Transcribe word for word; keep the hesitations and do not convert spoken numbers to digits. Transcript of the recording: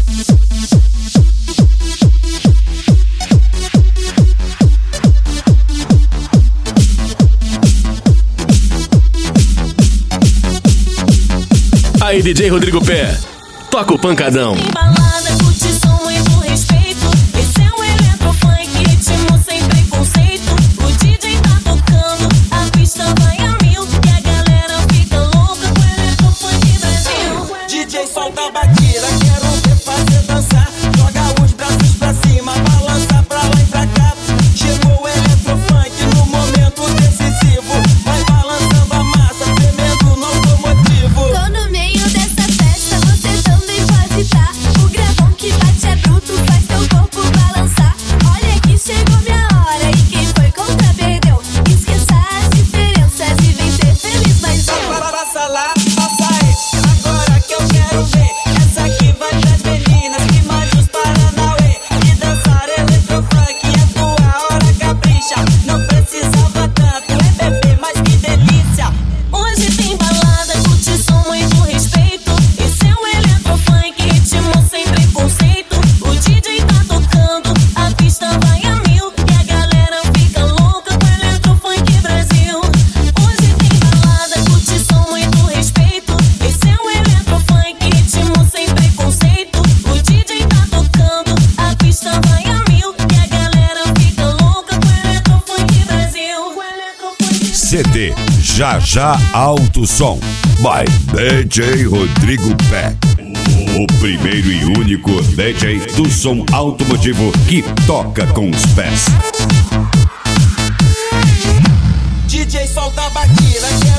Aí, D J Rodrigo Pé, toca o pancadão. Tem balada, curtição, muito respeito. Esse é o eletrofunk, ritmo sem preconceito. O D J tá tocando, a pista vai a mil. E a galera fica louca com o eletrofunk Brasil. D J solta a batida, quero ver fazer dançar. Joga os braços pra cima, balança pra lá e pra cá. Chegou o eletrofunk no momento decisivo. Vai balançando a massa, tremendo no automotivo. Tô no meio dessa festa, você também pode estar. O gravão que bate é bruto, faz teu corpo balançar. Olha que chegou minha hora e quem foi contra perdeu. Esqueça as diferenças e vem ser feliz mais eu. Passa lá, passa aí, agora que eu quero ver. Essa aqui vai pras meninas que manjam os Paranauê. E dançar eletrofunk é tua hora, capricha. Não precisava tanto, é bebê, mas que delícia. Hoje tem balada, curtição, muito respeito. Esse é o eletrofunk, ritmo sem preconceito. O D J tá tocando, a pista vai a mil. E a galera fica louca com o eletrofunk Brasil. Hoje tem balada, curtição, muito respeito. Esse é o eletrofunk, ritmo sem preconceito. O D J tá tocando, a pista vai a mil. E a galera fica louca com o eletrofunk Brasil. Com o eletrofunk C D Já Já Alto Som by D J Rodrigo Pé. O primeiro e único D J do som automotivo que toca com os pés. D J solta a batida, quero